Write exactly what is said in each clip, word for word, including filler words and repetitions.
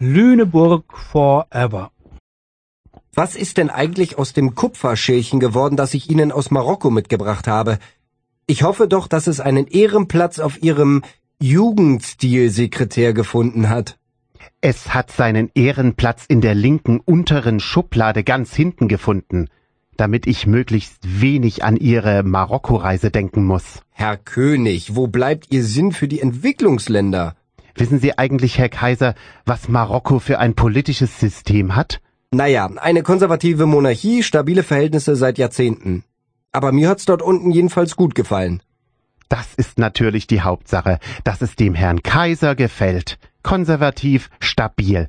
Lüneburg forever. Was ist denn eigentlich aus dem Kupferschälchen geworden, das ich Ihnen aus Marokko mitgebracht habe? Ich hoffe doch, dass es einen Ehrenplatz auf Ihrem Jugendstilsekretär gefunden hat. Es hat seinen Ehrenplatz in der linken unteren Schublade ganz hinten gefunden, damit ich möglichst wenig an Ihre Marokko-Reise denken muss. Herr König, wo bleibt Ihr Sinn für die Entwicklungsländer? Wissen Sie eigentlich, Herr Kaiser, was Marokko für ein politisches System hat? Naja, eine konservative Monarchie, stabile Verhältnisse seit Jahrzehnten. Aber mir hat's dort unten jedenfalls gut gefallen. Das ist natürlich die Hauptsache, dass es dem Herrn Kaiser gefällt. Konservativ, stabil.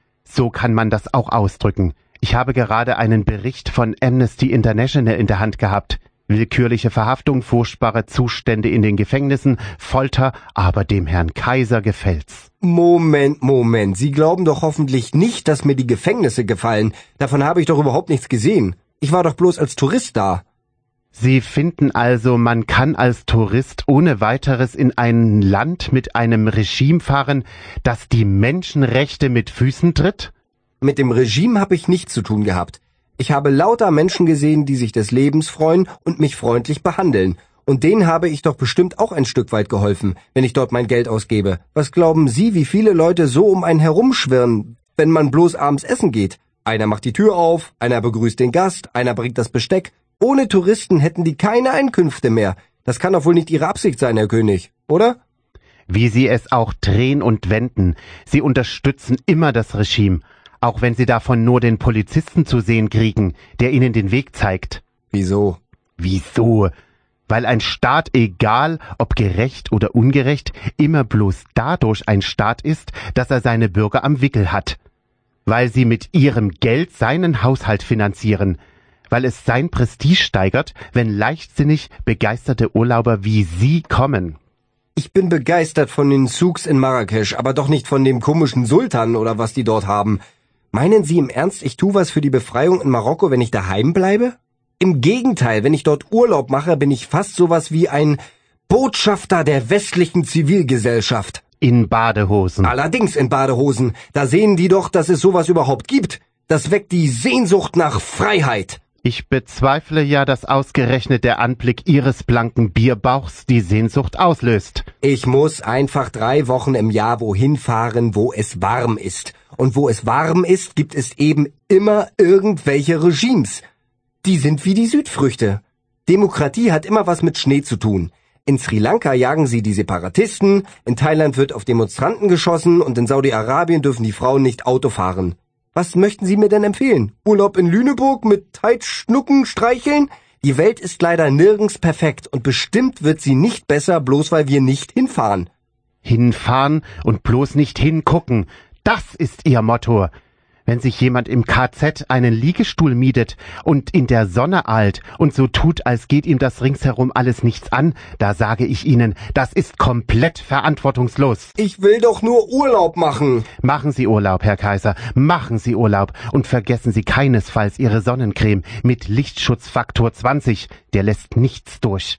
So kann man das auch ausdrücken. Ich habe gerade einen Bericht von Amnesty International in der Hand gehabt. Willkürliche Verhaftung, furchtbare Zustände in den Gefängnissen, Folter, aber dem Herrn Kaiser gefällt's. Moment, Moment. Sie glauben doch hoffentlich nicht, dass mir die Gefängnisse gefallen. Davon habe ich doch überhaupt nichts gesehen. Ich war doch bloß als Tourist da. Sie finden also, man kann als Tourist ohne weiteres in ein Land mit einem Regime fahren, das die Menschenrechte mit Füßen tritt? Mit dem Regime habe ich nichts zu tun gehabt. Ich habe lauter Menschen gesehen, die sich des Lebens freuen und mich freundlich behandeln. Und denen habe ich doch bestimmt auch ein Stück weit geholfen, wenn ich dort mein Geld ausgebe. Was glauben Sie, wie viele Leute so um einen herumschwirren, wenn man bloß abends essen geht? Einer macht die Tür auf, einer begrüßt den Gast, einer bringt das Besteck. Ohne Touristen hätten die keine Einkünfte mehr. Das kann doch wohl nicht Ihre Absicht sein, Herr König, oder? Wie Sie es auch drehen und wenden, Sie unterstützen immer das Regime, auch wenn Sie davon nur den Polizisten zu sehen kriegen, der Ihnen den Weg zeigt. Wieso? Wieso? Weil ein Staat, egal ob gerecht oder ungerecht, immer bloß dadurch ein Staat ist, dass er seine Bürger am Wickel hat. Weil Sie mit Ihrem Geld seinen Haushalt finanzieren. Weil es sein Prestige steigert, wenn leichtsinnig begeisterte Urlauber wie Sie kommen. Ich bin begeistert von den Souks in Marrakesch, aber doch nicht von dem komischen Sultan oder was die dort haben. Meinen Sie im Ernst, ich tue was für die Befreiung in Marokko, wenn ich daheim bleibe? Im Gegenteil, wenn ich dort Urlaub mache, bin ich fast sowas wie ein Botschafter der westlichen Zivilgesellschaft. In Badehosen. Allerdings in Badehosen. Da sehen die doch, dass es sowas überhaupt gibt. Das weckt die Sehnsucht nach Freiheit. Ich bezweifle ja, dass ausgerechnet der Anblick Ihres blanken Bierbauchs die Sehnsucht auslöst. Ich muss einfach drei Wochen im Jahr wohin fahren, wo es warm ist. Und wo es warm ist, gibt es eben immer irgendwelche Regimes. Die sind wie die Südfrüchte. Demokratie hat immer was mit Schnee zu tun. In Sri Lanka jagen sie die Separatisten, in Thailand wird auf Demonstranten geschossen und in Saudi-Arabien dürfen die Frauen nicht Auto fahren. Was möchten Sie mir denn empfehlen? Urlaub in Lüneburg mit Teitschnucken streicheln? Die Welt ist leider nirgends perfekt und bestimmt wird sie nicht besser, bloß weil wir nicht hinfahren. Hinfahren und bloß nicht hingucken. Das ist Ihr Motto. Wenn sich jemand im K Z einen Liegestuhl mietet und in der Sonne eilt und so tut, als geht ihm das ringsherum alles nichts an, da sage ich Ihnen, das ist komplett verantwortungslos. Ich will doch nur Urlaub machen. Machen Sie Urlaub, Herr Kaiser, machen Sie Urlaub und vergessen Sie keinesfalls Ihre Sonnencreme mit Lichtschutzfaktor zwanzig, der lässt nichts durch.